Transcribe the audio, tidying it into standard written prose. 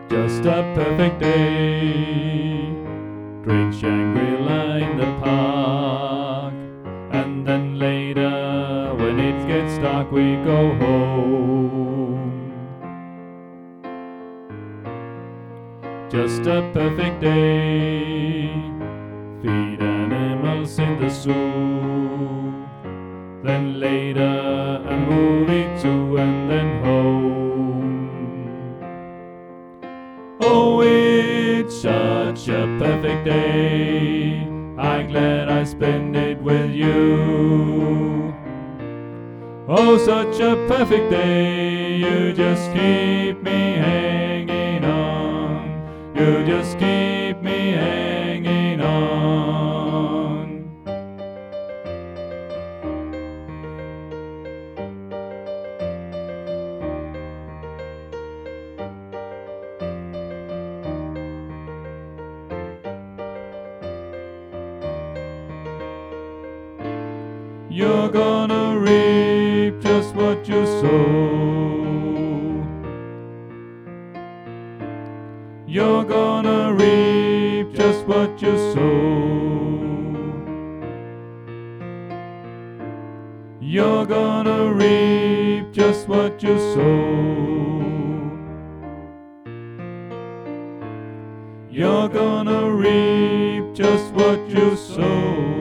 just a perfect day. Drink Shangri-La in the park, and then later when it gets dark we go home. Just a perfect day. Feed animals in the zoo, then later a movie too, and then home. Oh, it's such a perfect day. I'm glad I spent it with you. Oh, such a perfect day. You just keep me hanging on. You just keep me hanging on. You're gonna reap just what you sow. You're gonna reap just what you sow. You're gonna reap just what you sow. You're gonna reap just what you sow.